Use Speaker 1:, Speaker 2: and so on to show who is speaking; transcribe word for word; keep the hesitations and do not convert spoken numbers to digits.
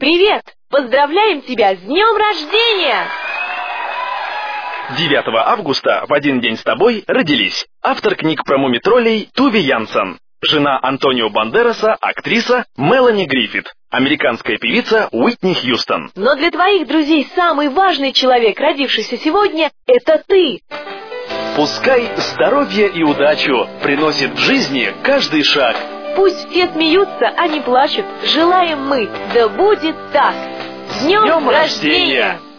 Speaker 1: Привет! Поздравляем тебя с днем рождения!
Speaker 2: девятого августа в один день с тобой родились автор книг про мумитроллей Туви Янсен, жена Антонио Бандераса, актриса Мелани Гриффит, американская певица Уитни Хьюстон.
Speaker 1: Но для твоих друзей самый важный человек, родившийся сегодня, это ты!
Speaker 2: Пускай здоровье и удачу приносит в жизни каждый шаг.
Speaker 1: Пусть все смеются, а не плачут. Желаем мы, да будет так! С днем,
Speaker 2: Днем
Speaker 1: рождения!
Speaker 2: рождения!